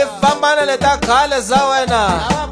fambana le ta khale za wena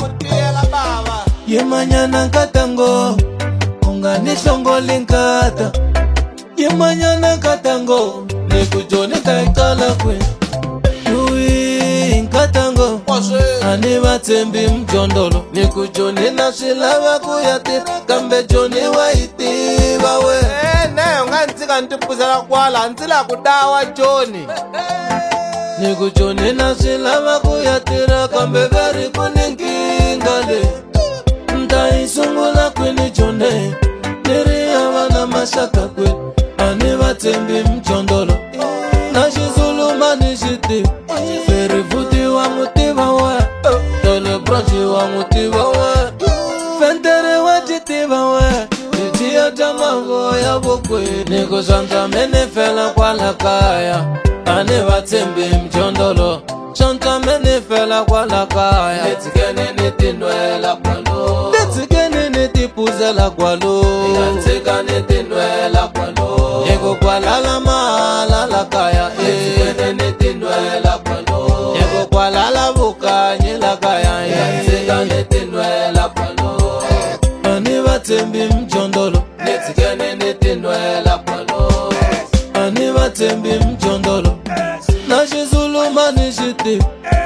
Yemanyana katango ungani hlongoli nkata Yemanyana katango nikujoni kaikala kwe Yui nkatango ani vatsembi mjondolo nikujoni na swilava kuyati kambe joni wa itiva we ne unga ntsika ntipuzela kwala ntsila kudawa joni nikujoni na swilava kuyatira kambe vari kuningingale Ntaisungula kwini jone niri avana mashaka kwe ani vatsembi mjondolo na xizuluma ni xiti ferivuti wa mutiva we tole bronchi wa mutiva we fentere wa jitiva we itiya jamavo ya vokweni niko swantsa mene fela kwala kaya ani vatsembi mjondolo swantsa mene fela kwala kaya letsikene ni tinwela kwalo letsikene ni tipuzela kwalo yatsika ni tinwela kwalo yeko kwalala mahala la kaya letsikene ni tinwela kwalo yeko kwalala vukanyi la kaya yatsika ni tinwela kwalo ani vatsembi mjondolo letsikene ni tinwela kwalo ani vatsembi mjondolo na xizuluma ni xiti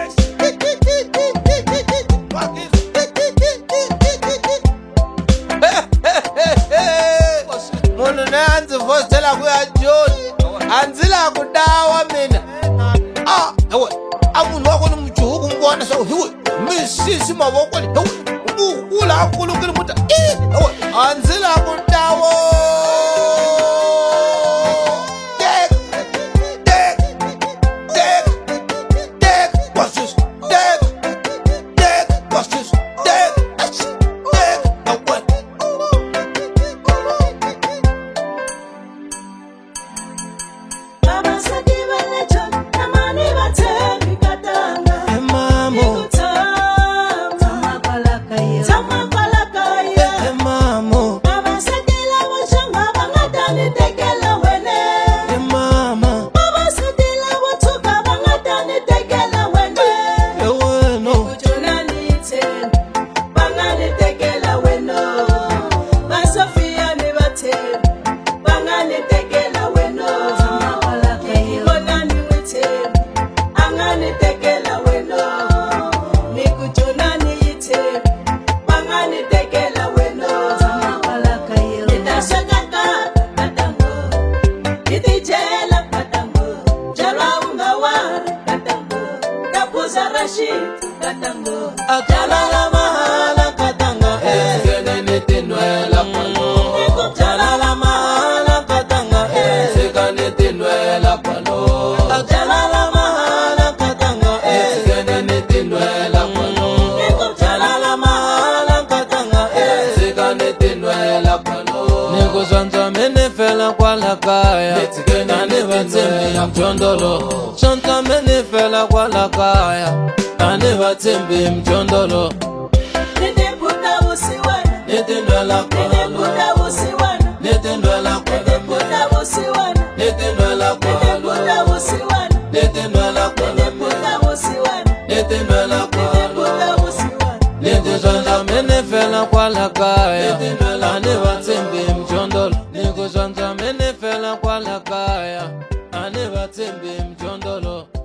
munhu ne a ndzi fositela ku ya joni a ndzi la ku dawa mina ewe a munhu wa kona mujuhu ku n'wi vona swa hiwe misisi mavokweni hewe ukula a kulukile muta ewe a ndzi la ku dawa Ajalala mahala katanga letsikene ni tinwela kwalo Ajalala mahala katanga letsika ni tinwela kwalo Ajalala mahala katanga letsikene ni tinwela kwalo Ajalala mahala katanga letsika ni tinwela kwalo niko swantsa mene fela kwala kaya letsikene ani vatsembi mjondolo swantsa mene fela kwala kaya ani vatsembi mjondolo Nitembunda usiwana nitindwela kwalo Nitembunda usiwana nitindwela kwalo Nitembunda usiwana nitindwela kwalo Nitembunda usiwana nitindwela kwalo Nitembunda usiwana nitindwela kwalo Nitembunda usiwana nitindwela mene fela kwala kaya ani vatsembi mjondolo niko swantsa mene fela kwala kaya ani vatsembi mjondolo